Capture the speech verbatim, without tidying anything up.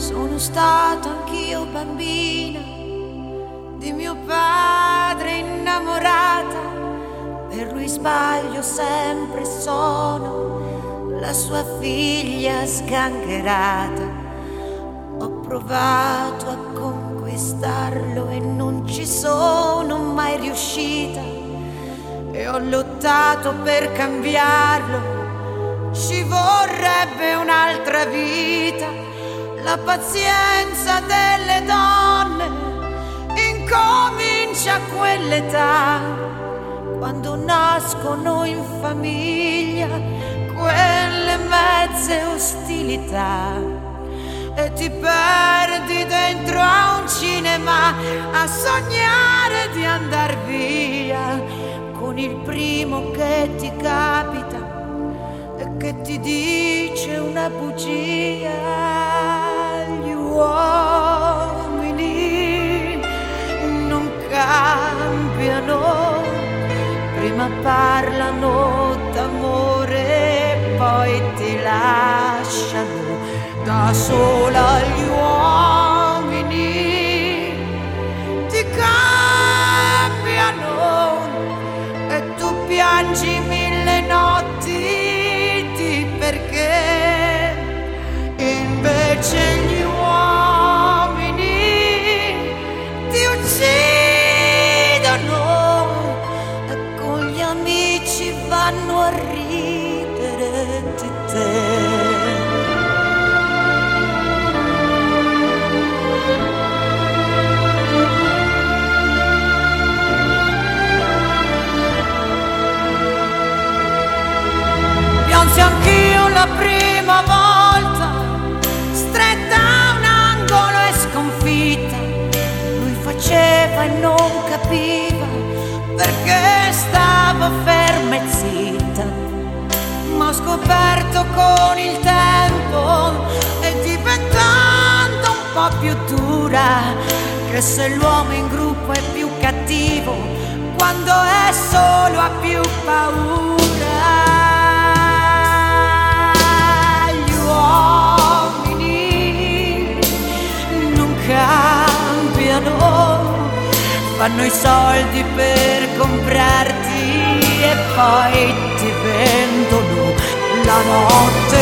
Sono stata anch'io bambina di mio padre innamorata, per lui sbaglio sempre, sono la sua figlia sgangherata. Ho provato a conquistarlo e non ci sono mai riuscita, e ho lottato per cambiarlo, ci vorrebbe un'altra vita. La pazienza delle donne incomincia a quell'età, quando nascono in famiglia quelle mezze ostilità, e ti perdi dentro a un cinema a sognare di andar via con il primo che ti capita e che ti dice una bugia. Gli uomini non cambiano, prima parlano d'amore, poi ti lasciano da sola. Gli uomini ti cambiano e tu piangi mille notti di perché, invece gli uomini ti uccidono e con gli amici vanno a ridere di te. Piansi anch'io la prima volta, stretta a un angolo e sconfitta. Lui faceva e non capiva perché stavo ferma e zitta. Ma ho scoperto con il tempo, e diventando un po' più dura, che se l'uomo in gruppo è più cattivo quando è solo ha più paura. Fanno i soldi per comprarti e poi ti vendono la notte.